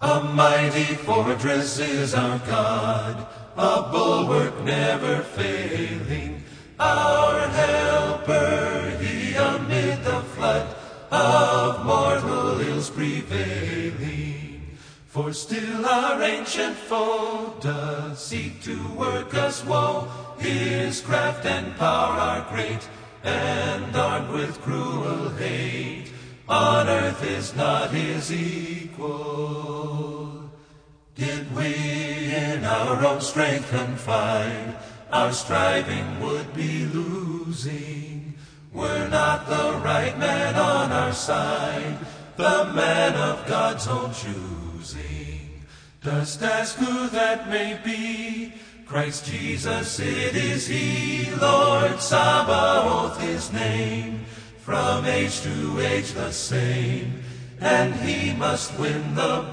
A mighty fortress is our God, a bulwark never failing, our helper, he amid the flood of mortal ills prevailing. For still our ancient foe does seek to work us woe, his craft and power are great, and armed with cruel hate, on earth is not his equal. Did we in our own strength confide, our striving would be losing. Were not the right man on our side, the man of God's own choosing. Dost ask who that may be? Christ Jesus, it is he, Lord Sabaoth his name, from age to age the same, and he must win the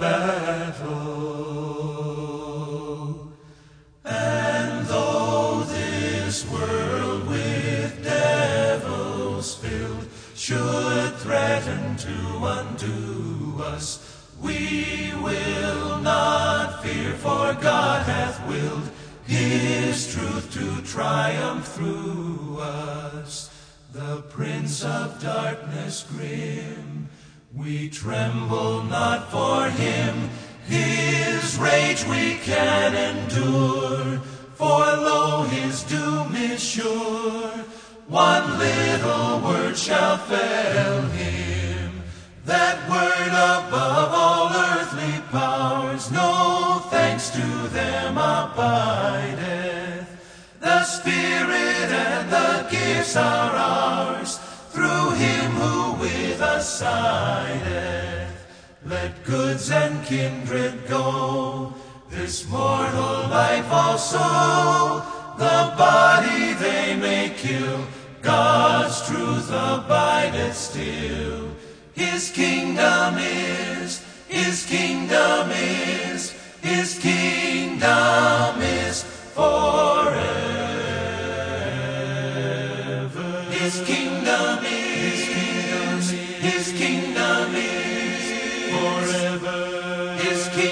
battle. And though this world with devils filled should threaten to undo us, we will not fear, for God hath willed his truth to triumph through us. The Prince of Darkness grim, we tremble not for him, his rage we can endure, for lo, his doom is sure. One little word shall fell him, that word above all earthly powers, no thanks to them abideth. The Spirit and the gifts are ours, through him who with us sideth. Let goods and kindred go, this mortal life also, the body they may kill, God's truth abideth still. His kingdom is, his kingdom is, his kingdom is forever. His kingdom is, his kingdom is forever. His kingdom